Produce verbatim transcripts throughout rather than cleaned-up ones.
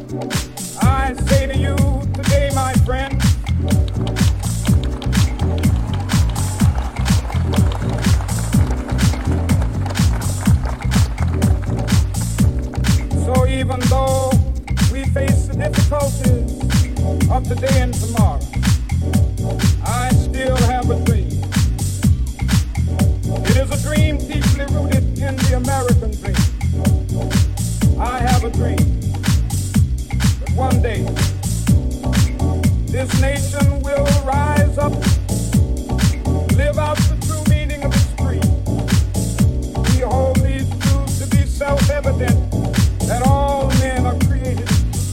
I say to you today, my friend, so even though we face the difficulties of today and tomorrow, I still have a dream. It is a dream deeply rooted in the American dream. I have a dream that one day this nation will rise up, live out the true meaning of its creed. We hold these truths to be self-evident that all men are created.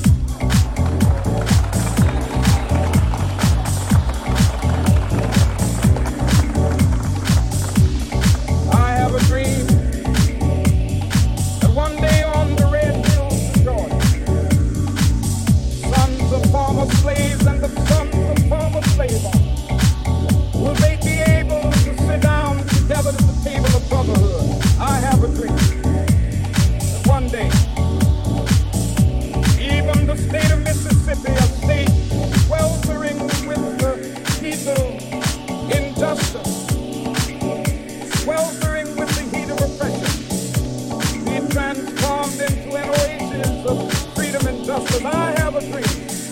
I have a dream that one day on the red hills of Georgia, sons of former slaves and the sons of former slave owners, will they be able to sit down together at the table of brotherhood? I have a dream that one day even the state of Mississippi, a state sweltering with the heat of injustice, sweltering with the heat of oppression, be transformed into an oasis of freedom and justice. I have a dream.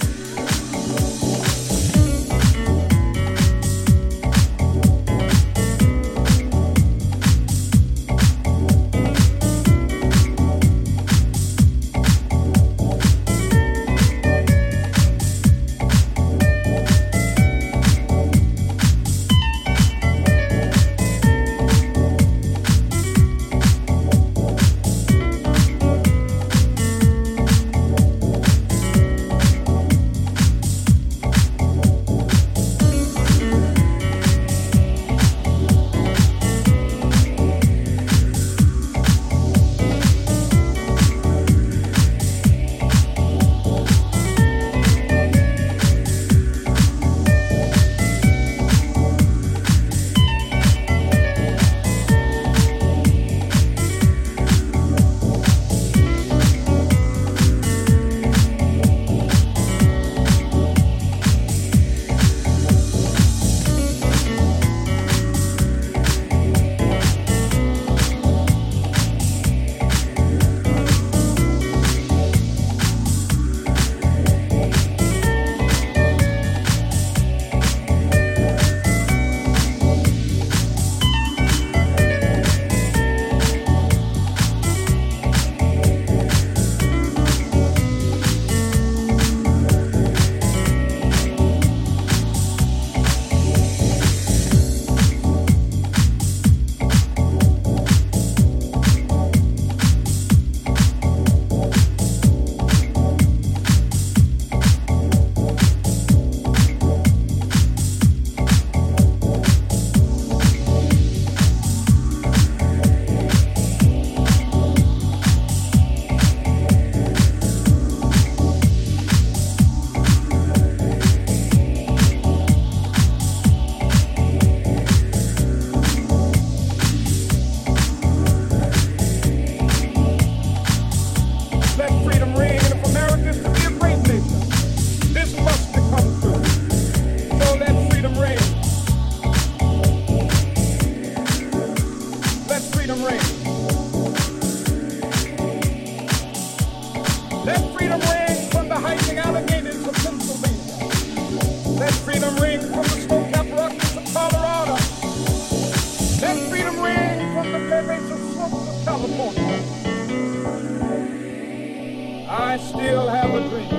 I still have a dream.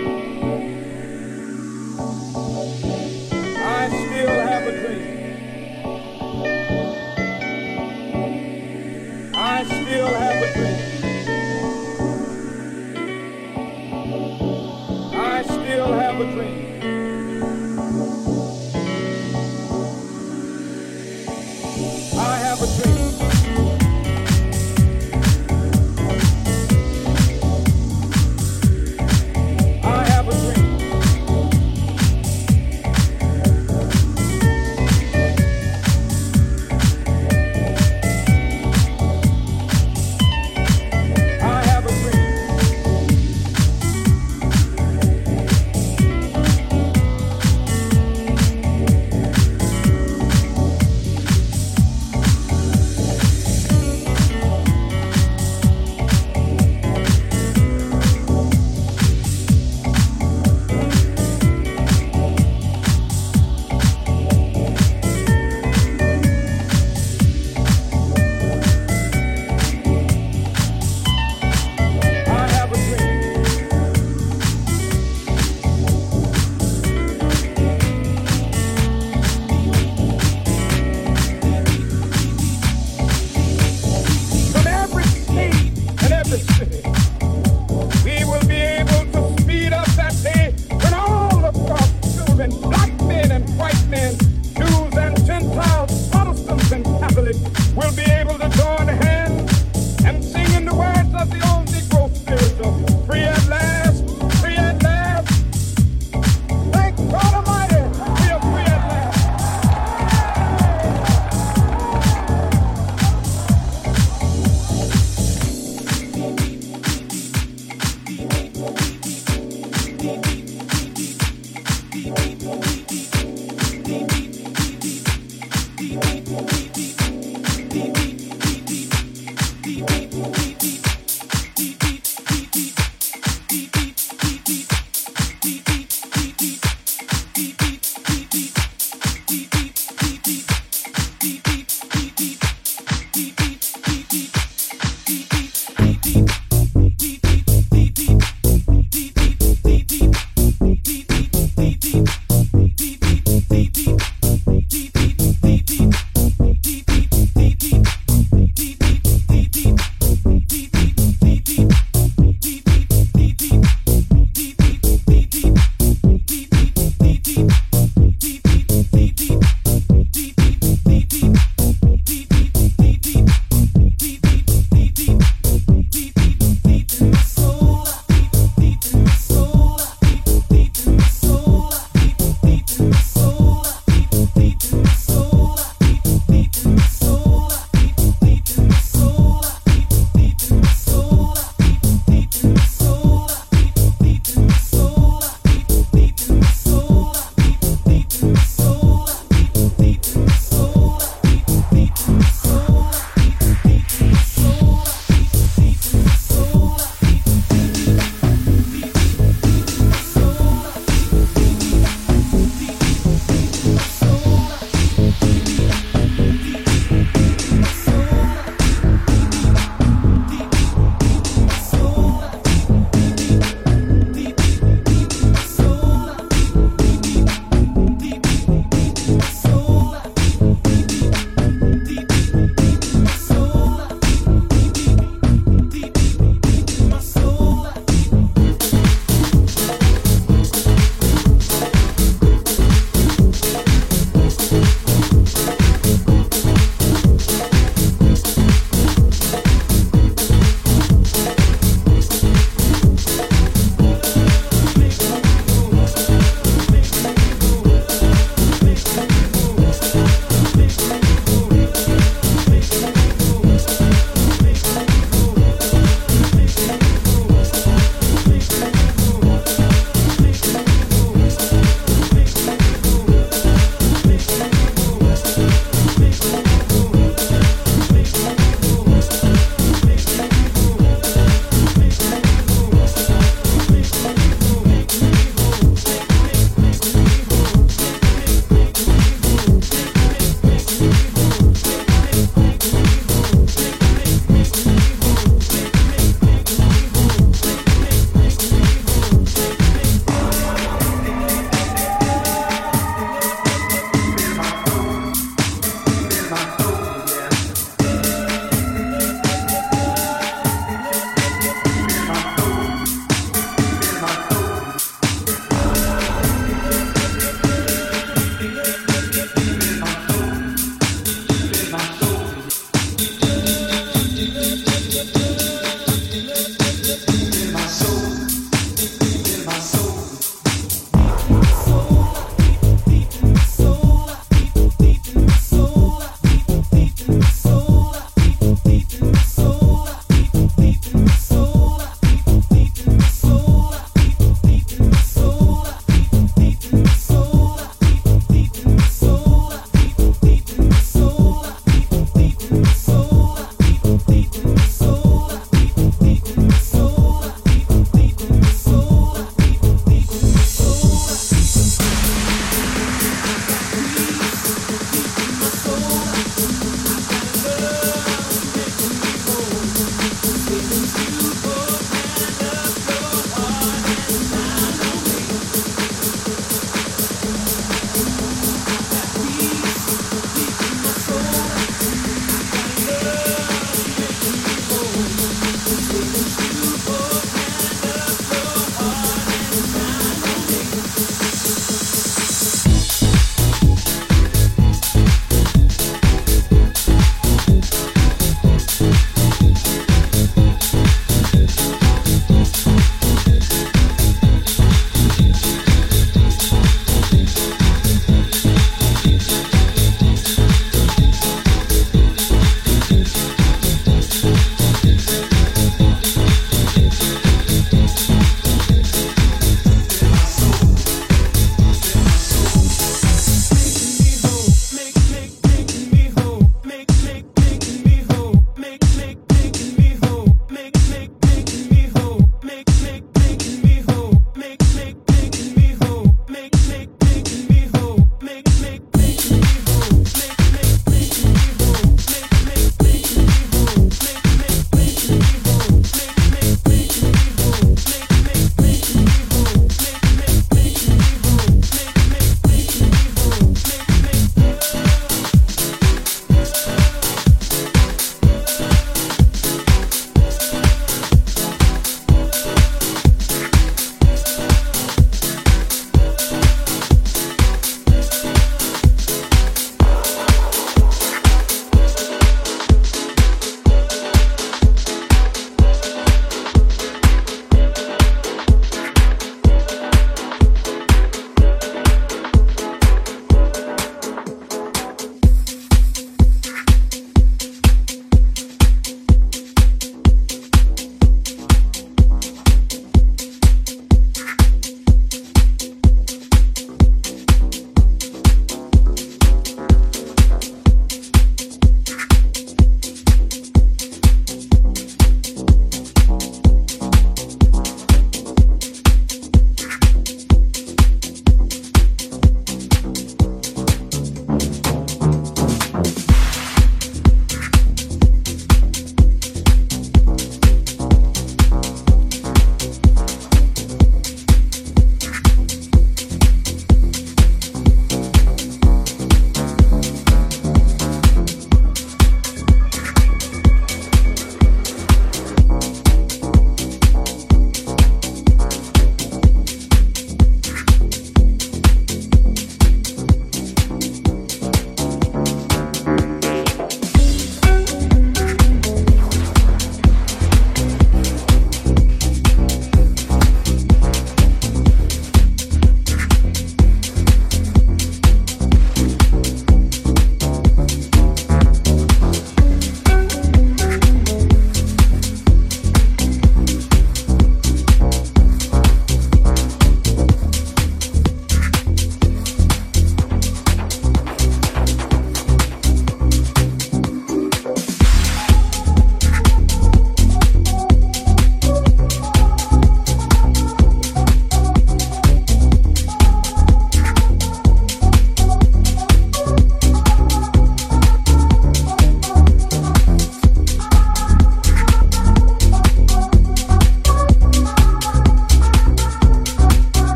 I still have a dream. I still have a dream. I still have a dream. I have a dream. deep, deep, deep, deep, deep, deep, deep, deep, deep, deep,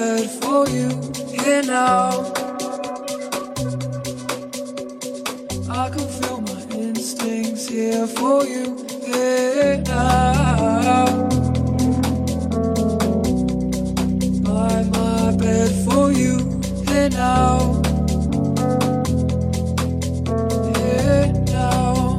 bed for you here now. I can feel my instincts here for you here now. By my bed for you here now. Here now.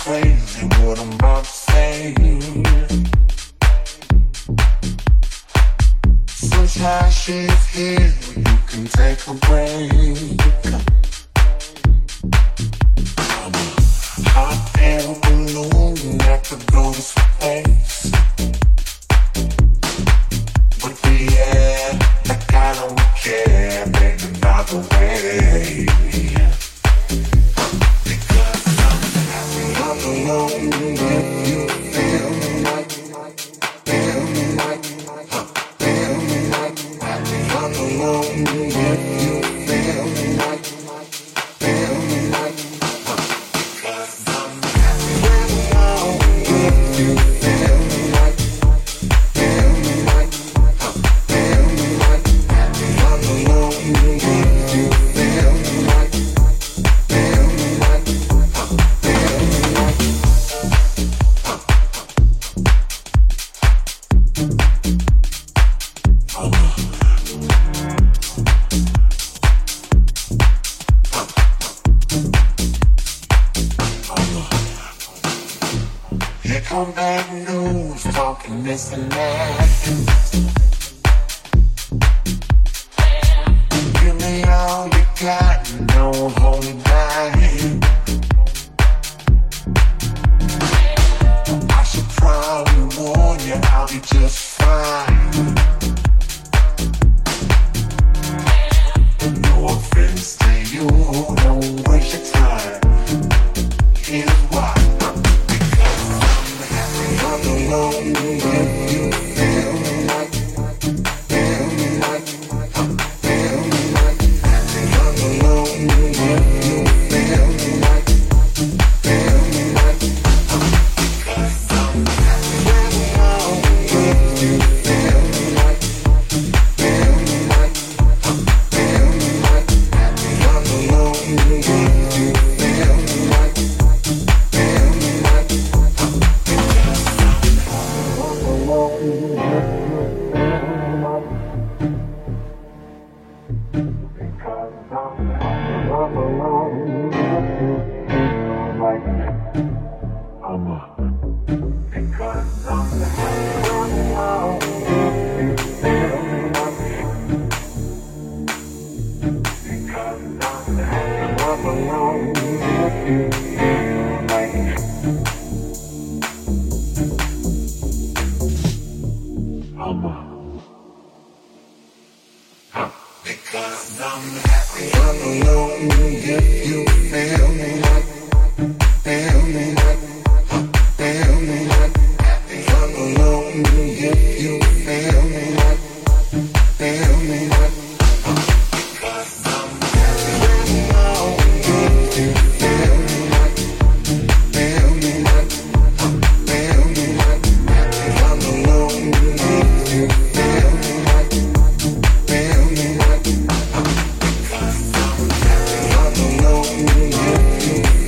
crazy what I'm about to say. Sunshine, she's here, you can take a break. I'm a hot air balloon that could go to space. With the air, like I don't care, make another way. Because I'm happy, I'm alone. If you feel me like, feel me like, feel me like, happy, I'm alone. If you feel me like, feel me like, because I'm happy, I'm alone. If you feel me like, feel me like, feel me like, happy, I'm alone. If you feel me like, feel me like, feel me like. Here come bad news, talking this and that. Give me all you got, and don't hold me back. I should probably warn you, I'll be just fine. No offense to you, don't waste your time. Here's why. I'm alone. If you feel me like, feel me like, feel me like, I'm alone. If you feel me like, feel me like, because I'm happy, I'm alone. If you feel me like, feel me like, feel me like, happy, I'm alone. If you feel me like, feel me like, because I'm happy, I'm alone. If you feel me like, feel me like, feel me like, happy, I'm alone. If you feel me like, feel me like, because I'm happy, I'm alone. If you feel me like, feel me like, feel me like, happy, I'm alone. If you feel me like, feel me like, because I'm happy, I'm alone. If you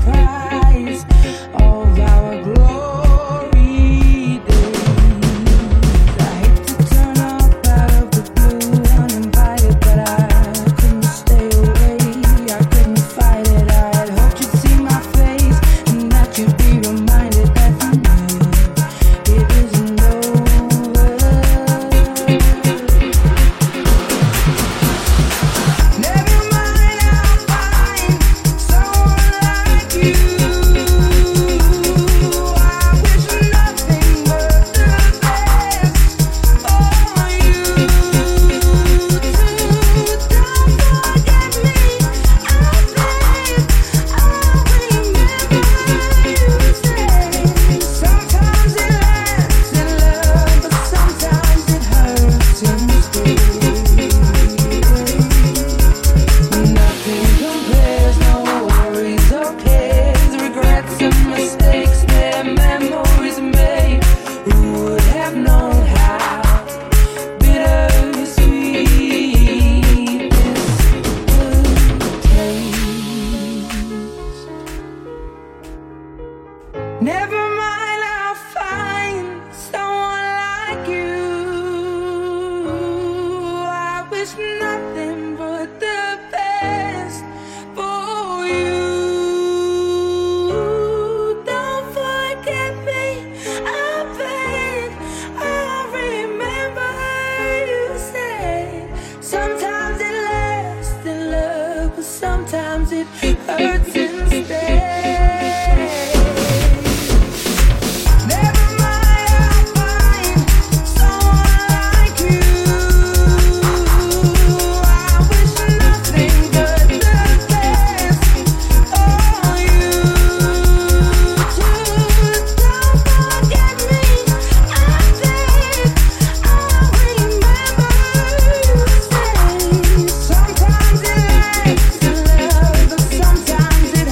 Sometimes it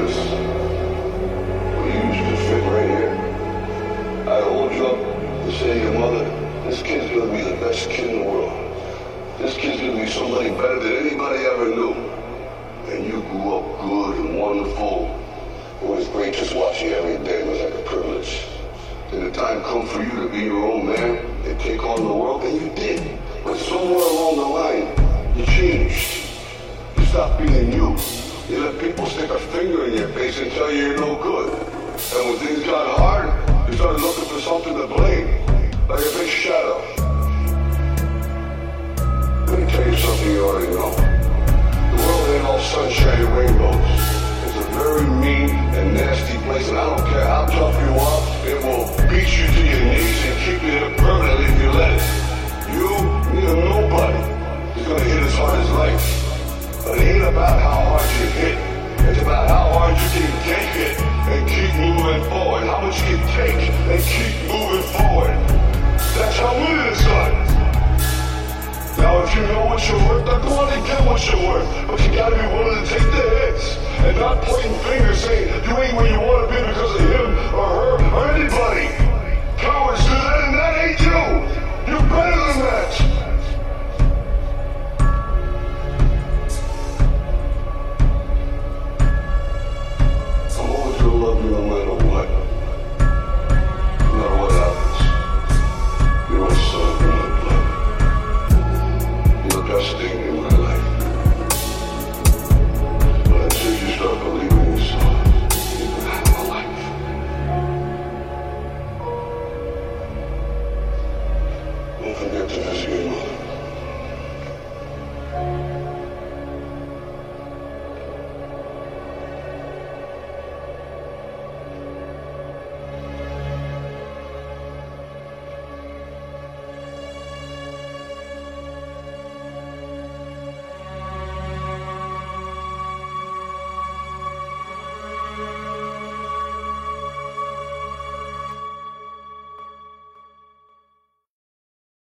this. Well, you should fit right here. I hold you up and say to your mother, this kid's gonna be the best kid in the world. This kid's gonna be somebody better than anybody ever knew. And you grew up good and wonderful. It was great just watching you every day. It was like a privilege. Then the time come for you to be your own man and take on the world, and you did. But somewhere along the line, you changed. You stopped being you. You let people stick a finger in your face and tell you you're no good. And when things got hard, you started looking for something to blame, like a big shadow. Let me tell you something you already know. The world ain't all sunshine and rainbows. It's a very mean and nasty place, and I don't care how tough you are, it will beat you to your knees and keep you there permanently if you let it. You, neither nobody, is gonna hit as hard as life. But it ain't about how hard you hit. It's about how hard you can take it and keep moving forward. How much you can take and keep moving forward. That's how winning is done. Now if you know what you're worth, then go on and get what you're worth. But you gotta be willing to take the hits and not pointing fingers saying you ain't where you wanna be